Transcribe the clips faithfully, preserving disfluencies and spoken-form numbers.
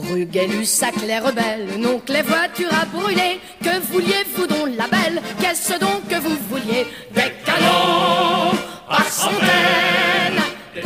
Rue Gay-Lussac, les rebelles, non que les voitures à brûler. Que vouliez-vous donc la belle? Qu'est-ce donc que vous vouliez? Des canons par centaines, des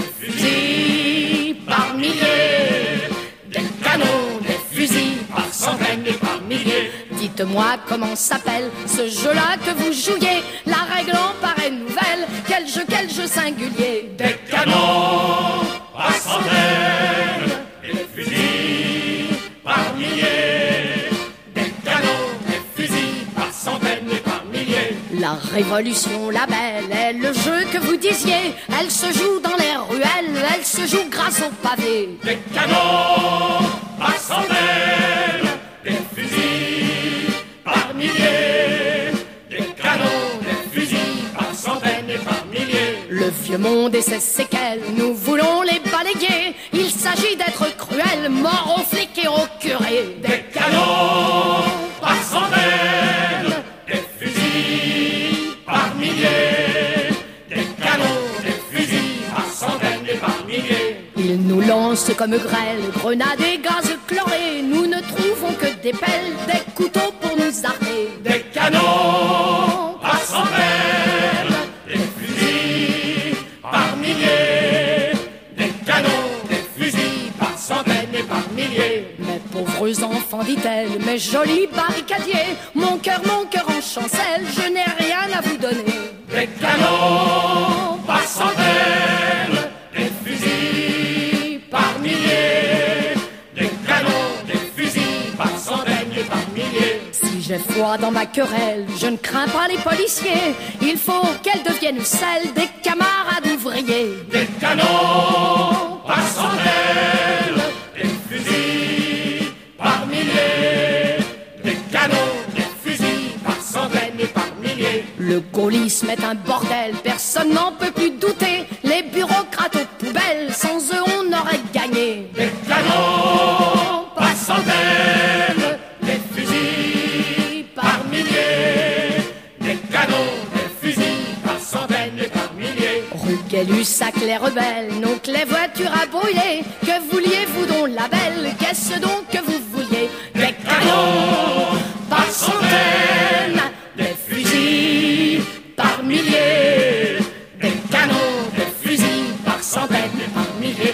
fusils par milliers. Des canons, des fusils par centaines et par milliers. Dites-moi comment s'appelle ce jeu-là que vous jouiez? La règle en paraît nouvelle. Quel jeu, quel jeu singulier? Des canons par centaines, des fusils par milliers. Des canons, des fusils par centaines et par milliers. La révolution, la belle, est le jeu que vous disiez. Elle se joue dans les ruelles, elle se joue grâce au pavé. Des canons par centaines, des fusils par milliers. Des canons, des fusils par centaines et par milliers. Le vieux monde et ses séquelles, nous voulons les balayer. Il s'agit d'être cruel, mort aux flics et aux curés. Des canons par centaines, des fusils par milliers. Des canons, des fusils par centaines et par milliers. Ils nous lancent comme grêle, grenades et gaz chlorés. Nous ne trouvons que des pelles, des couteaux pour nous armer. Des canons par centaines, des fusils par milliers. Des canons, des fusils par centaines et par milliers. Mes pauvres enfants, dit-elle, mes jolis barricadiers, mon cœur, mon cœur en chancelle, je n'ai rien à vous donner. Des canons par centaines, des fusils par milliers. Des canons, des fusils par centaines et par milliers. Si j'ai foi dans ma querelle, je ne crains pas les policiers. Il faut qu'elles deviennent celles des camarades ouvriers. Des canons par centaines, des fusils par milliers. Des canons, des fusils par centaines et par milliers. Le gaullisme est un bordel, personne n'en peut plus douter. Les bureaucrates aux poubelles, sans eux on aurait gagné. Des canons par centaines, des fusils par milliers. Des canons, des fusils par centaines et par milliers. Rue Gay-Lussac, les rebelles, non que les voitures à brûler. Que vouliez-vous donc la belle? Qu'est-ce donc que vous vouliez? Des canons par centaines, des fusils par milliers. Des canons, des fusils par centaines et par milliers.